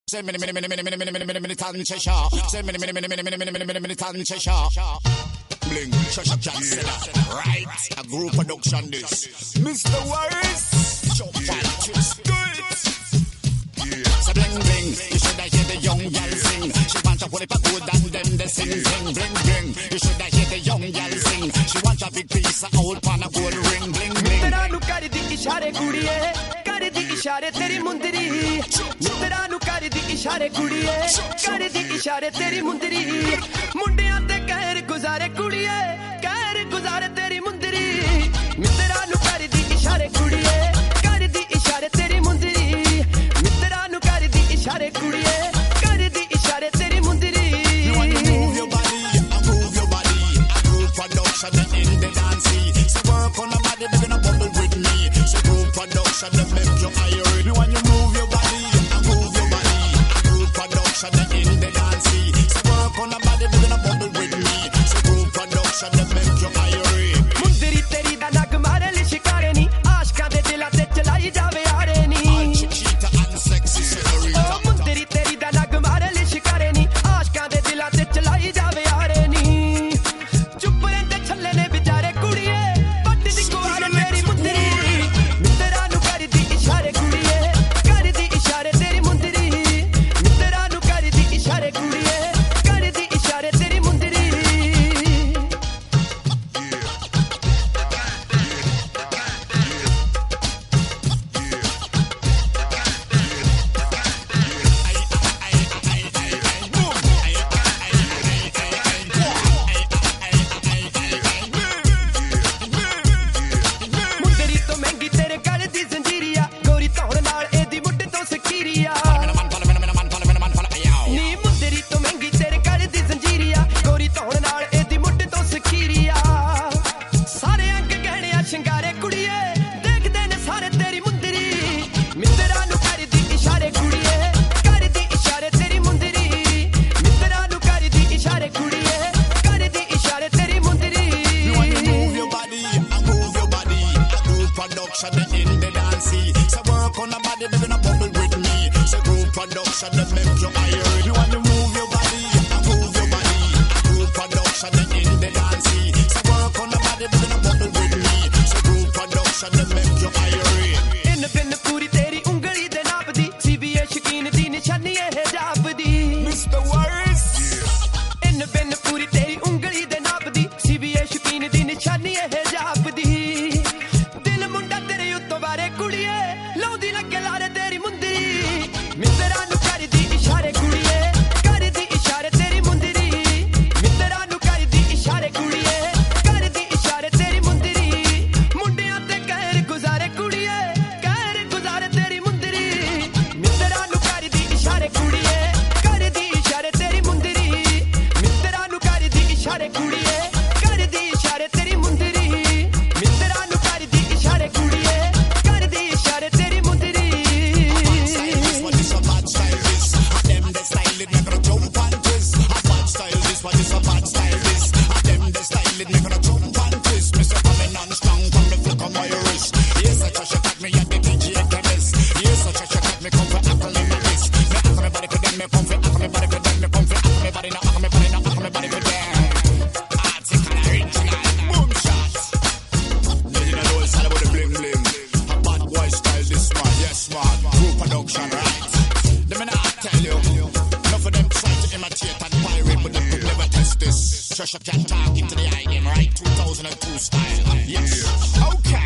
Say mini tan Cheshire. Say mini tan Cheshire. Bling, Cheshire Cat said that. Right, a group production this. Mr. Warris, chop that chips good. So bling bling, you should have hear the young gal sing. She want to pull it back good and then they sing bling bling bling. You should have hear the young gal sing. She want a big piece of old pan a gold ring bling bling. Mitra nu kar di ishare kudiye, kar di ishare teri mundiri. Mitra nu kar di ishare kudiye, kar di ishare teri mundiri. Mundiyan te ਕਹਿਰ ਗੁਜ਼ਾਰੇ ਕੁੜੀਏ, ਕਹਿਰ ਗੁਜ਼ਾਰੇ ਤੇਰੀ ਮੁੰਦਰੀ. Mitra nu kar di ishare kudiye, kar di ishare teri mundiri. Mitra nu kar di ishare kudiye, kar di ishare teri mundiri. You want to move your body, move your body. A group production in the dance. So work on the body, they're gonna bubble with me. So group production, they make you higher. You want to move your body, move your body. A group production in the dance. So work on the body, they're gonna bubble with me. So group production, they make you higher. Mundiri teri da nag mare li shikare ni, aashkan de dilan te chalai jaave aare ni. All chiquita and sexy senorita. Oh mundiri teri da nag mare li shikare ni, aashkan de dilan te chalai jaave aare ni. Chup rehte challe ne bichare kudiye, patti di kuwar teri mundiri. Mitra nu kar di ishare kudiye, kar di ishare teri mundiri. Mitra nu kar di ishare kudiye, kar di ishare teri mundiri. ਮੁੰਦਰੀ ਤੋਂ ਮਹਿੰਗੀ ਤੇਰੇ ਗਲ ਦੀ ਜ਼ੰਜੀਰੀਆ, ਗੋਰੀ ਧੌਣ ਨਾਲ ਇਹਦੀ ਮੁੱਢ ਤੋਂ ਸਕੀਰੀਆ. ਨੀ ਮੁੰਦਰੀ ਤੋਂ ਮਹਿੰਗੀ ਤੇਰੇ ਗਲ ਦੀ ਜ਼ੰਜੀਰੀਆ, ਗੋਰੀ ਧੌਣ ਨਾਲ ਇਹਦੀ ਮੁੱਢ ਤੋਂ ਸਕੀਰੀਆ. ਸਾਰੇ ਅੰਗ ਗਹਿਣਿਆ ਸ਼ਿੰਗਾਰੇ ਕੁੜੀਏ, ਦੇਖਦੇ ਨੇ ਸਾਰੇ ਤੇਰੀ ਮੁੰਦਰੀ. ਮਿੱਤਰਾਂ ਨੂੰ ਕਰਦੀ ਇਸ਼ਾਰੇ ਕੁੜੀਏ, ਕਰਦੀ ਇਸ਼ਾਰੇ ਤੇਰੀ ਮੁੰਦਰੀ. ਮਿੱਤਰਾਂ ਨੂੰ ਕਰਦੀ ਇਸ਼ਾਰੇ ਕੁੜੀਏ, ਕਰਦੀ ਇਸ਼ਾਰੇ ਤੇਰੀ ਮੁੰਦਰੀ. You want to move your body, move your body. Group production in the dance. So work on the body, they're gonna bubble with me. So group production, they make you higher. You want to move your body, move your body. Group production in the dance. So work on the body, they're gonna bubble with me. So group production, they make you higher. In ਬਿਨ ਪੂਰੀ ਤੇਰੀ ਉਂਗਲੀ ਦੇ ਨਾਪ ਦੀ, ਸੀਬੀਏ ਸ਼ਕੀਨ ਦੀ ਨਿਸ਼ਾਨੀ ਇਹ ਜਾਪਦੀ. Mr. Warris. ਇਨ ਬਿਨ ਪੂਰੀ ਤੇਰੀ ਉਂਗਲੀ ਦੇ ਨਾਪ ਦੀ, ਸੀਬੀਏ ਸ਼ਕੀਨ ਦੀ ਨਿਸ਼ਾਨੀ ਇਹ ਜਾਪਦੀ. ਦਿਲ ਮੁੰਡਾ ਤੇਰੇ ਉੱਤੋਂ ਵਾਰੇ ਕੁੜੀਏ, ਲਾਉਂਦੀ ਲੱਗੇ ਲਾਰੇ ਤੇਰੀ ਮੁੰਦਰੀ. ਮਿੱਤਰਾਂ ਨੂੰ ਕਰਦੀ ਇਸ਼ਾਰੇ ਕੁੜੀਏ, ਕਰਦੀ ਇਸ਼ਾਰੇ ਤੇਰੀ ਮੁੰਦਰੀ. ਮਿੱਤਰਾਂ ਨੂੰ ਕਰਦੀ ਇਸ਼ਾਰੇ ਕੁੜੀਏ, ਕਰਦੀ ਇਸ਼ਾਰੇ ਤੇਰੀ ਮੁੰਦਰੀ. ਮੁੰਡਿਆਂ ਤੇ ਕਹਿਰ ਗੁਜ਼ਾਰੇ ਕੁੜੀਏ, ਕਹਿਰ ਗੁਜ਼ਾਰੇ ਤੇਰੀ ਮੁੰਦਰੀ. ਮਿੱਤਰਾਂ ਨੂੰ ਕਰਦੀ ਇਸ਼ਾਰੇ ਕੁੜੀਏ, ਕਰਦੀ ਇਸ਼ਾਰੇ ਤੇਰੀ ਮੁੰਦਰੀ. ਮਿੱਤਰਾਂ ਨੂੰ ਕਰਦੀ ਇਸ਼ਾਰੇ ਕੁੜੀਏ, ਕਰਦੀ ਇਸ਼ਾਰੇ ਤੇਰੀ ਮੁੰਦਰੀ. ਮਿੱਤਰਾਂ ਨੂੰ ਕਰਦੀ ਇਸ਼ਾਰੇ ਕੁੜੀਏ, ਕਰਦੀ ਇਸ਼ਾਰੇ ਤੇਰੀ ਮੁੰਦਰੀ. What is a bad style this? Them they style it, make her jump and twist. A bad style this, what is a bad style this? Them they style it, make her jump and twist. Mr. Coming on strong from the flick of my wrist. Yes, I trust you got me at the DJ chemist. Yes, I trust you got me come for apple in my wrist. Me ask me body for them, me come for ask me body for them, me come for ask me body now, ask me body now, ask me body for them. Article original, boom shot. You know it's all about the bling bling. A bad boy style this man, yes man. Group production, right? Let me not tell you. Enough of them try to imitate and pirate, but they could never test this. Treasure Cat talking to the eye game, right? 2002 style. Yes. Okay.